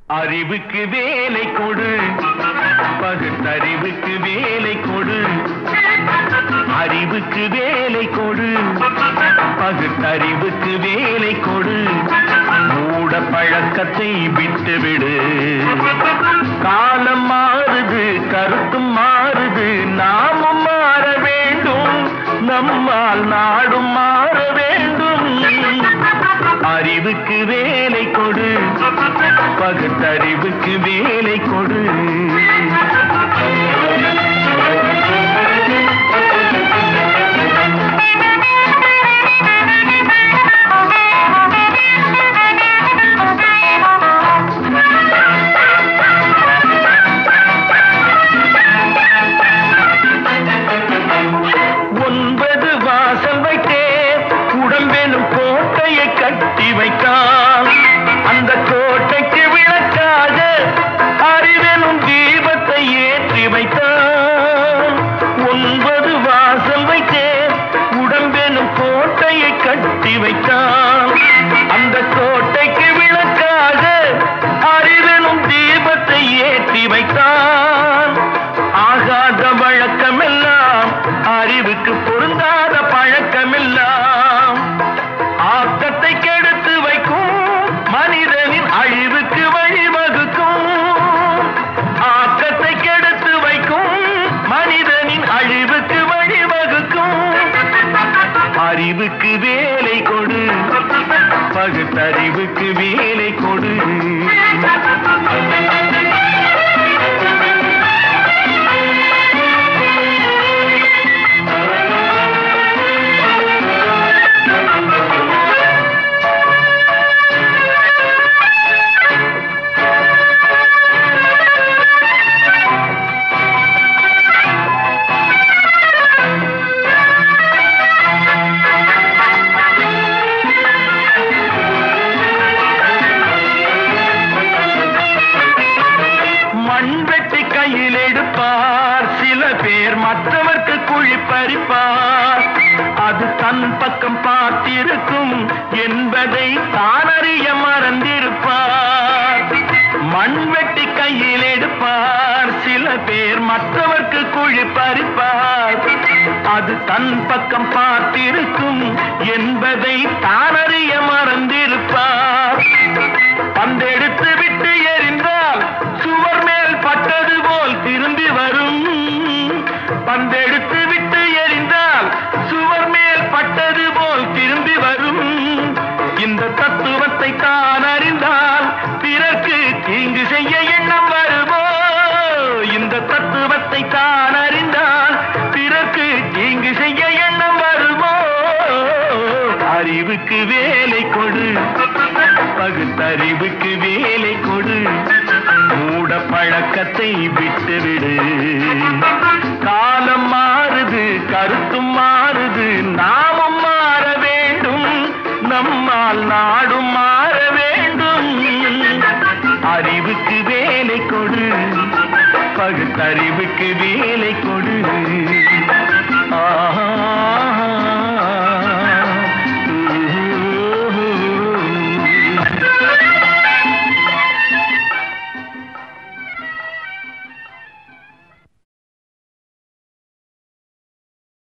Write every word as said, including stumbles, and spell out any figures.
அறிவுக்கு வேலை கொடு, பகுத்தறிவுக்கு வேலை கொடு. அறிவுக்கு வேலை கொடு, பகுத்தறிவுக்கு வேலை கொடு. மூட பழக்கத்தை விட்டுவிடு. காலம் மாறுது, கருத்தும் மாறுது, நாமும் மாற வேண்டும். நம்மால் நாடும் மாற வேண்டும். அறிவுக்கு வேலை கொடு, பகுத்தறிவுக்கு வேலை கொடு. ஒன்பது வாசல் வைத்தே உடம்பெனும் கோட்டையை கட்டி வைத்தான். அந்த கோட்டைக்கு விளக்காக அறிவெனும் தீபத்தை ஏற்றி வைத்தான். ஒன்பது வாசல் வைத்தே உடம்பெனும் கோட்டையை கட்டி வைத்தான். அந்த கோட்டைக்கு விளக்காக அறிவெனும் தீபத்தை ஏற்றி வைத்தான். ஆகாத வழக்கமெல்லாம் அறிவுக்கு பொருந்தாத பழக்கமெல்லாம் ஆக்கத்தை கெடுத்து வைக்கும், மனிதனின் அழிவுக்கு வழிவகுக்கும். ஆக்கத்தை கெடுத்து வைக்கும், மனிதனின் அழிவுக்கு வழிவகுக்கும். அறிவுக்கு வேலை கொடு, பகுத்தறிவுக்கு வேலை கொடு. மண்வெட்டி கையில் எடுப்பார் சில பேர், மற்றவர்க்கு குழி பறிப்பார். அது தன் பக்கம் பார்த்திருக்கும் என்பதை தானறிய மறந்திருப்பார். மண்வெட்டி கையில் எடுப்பார் சில பேர், மற்றவர்க்கு குழி பறிப்பார். அது தன் பக்கம் பார்த்திருக்கும் என்பதை தானறிய மறந்திருப்பார். பந்தெடுத்து விட்டு எறிந்தால் சுவர் மேல் பட்டது போல் திரும்பி வரும். பந்தெடுத்து விட்டு எறிந்தால் சுவர் மேல் பட்டது போல் திரும்பி வரும். இந்த தத்துவத்தை தான் அறிந்தால் பிறர்க்கு தீங்கு செய்ய எண்ணம் வருமோ? இந்த தத்துவத்தை தான் அறிந்தால் பிறர்க்கு தீங்கு செய்ய எண்ணம் வருமோ? அறிவுக்கு வேலை கொடு, பகுத்தறிவுக்கு வேலை கொடு. மூட பழக்கத்தை விட்டுவிடு. காலம் மாறுது, கருத்தும் மாறுது, நாமும் மாற வேண்டும். நம்மால் நாடும் மாற வேண்டும். அறிவுக்கு வேலை கொடு, பகுத்தறிவுக்கு வேலை கொடு.